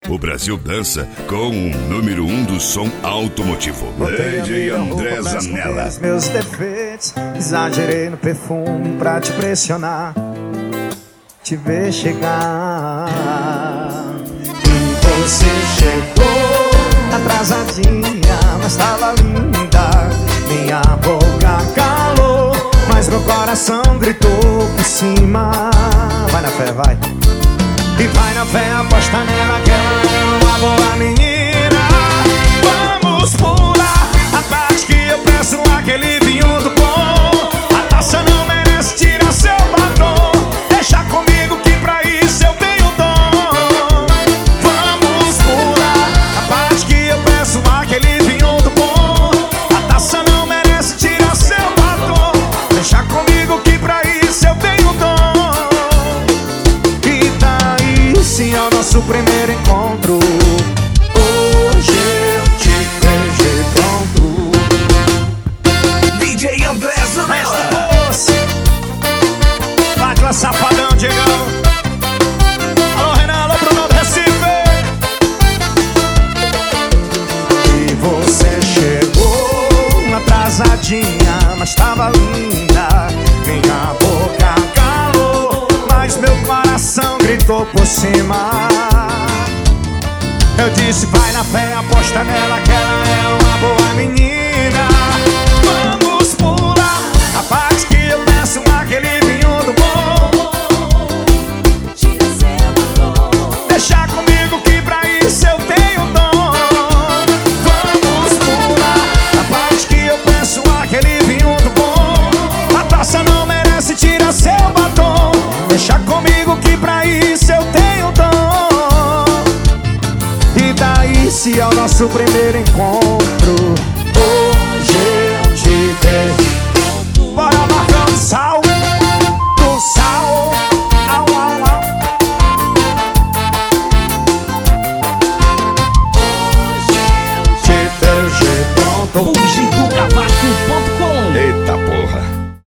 O Brasil dança com o número 1 do som automotivo. DJ André Zanella. Meus defeitos, exagerei no perfume pra te pressionar, te ver chegar. E você chegou atrasadinha, mas tava linda. Minha boca calou, mas meu coração gritou por cima. Vai na fé, vai. E vai na fé, aposta nela que ela é uma boa menina. Vamos pular a parte que eu peço aquele vinho do bom. A taça não merece tirar seu batom. Deixa comigo que pra isso eu tenho dom. Vamos pular a parte que eu peço aquele vinho do bom. A taça não merece tirar seu batom. Deixa comigo que pra isso eu tenho dom. Esse é o nosso primeiro encontro. Hoje eu te vejo pronto. DJ André Zanella. Vai lá, safadão, Diegão. Alô, Renan, alô, Bruno do Recife. E você chegou atrasadinha, mas tava linda. Minha boca calou, mas meu coração gritou por cima. Eu disse vai na fé, aposta nela que ela é uma boa menina. Vamos pular a parte que eu peço aquele vinho do bom. Deixa comigo que pra isso eu tenho dom. Vamos pular a parte que eu peço aquele vinho do bom. A taça não merece tirar seu batom. Deixa comigo que pra isso eu tenho dom. E daí se é o nosso primeiro encontro. Hoje eu te vejo. Bora, Marcão do Sal. Do Sal. Au, au, au. Hoje eu te vejo pronto. Fugidocavaco.com. Eita, pô.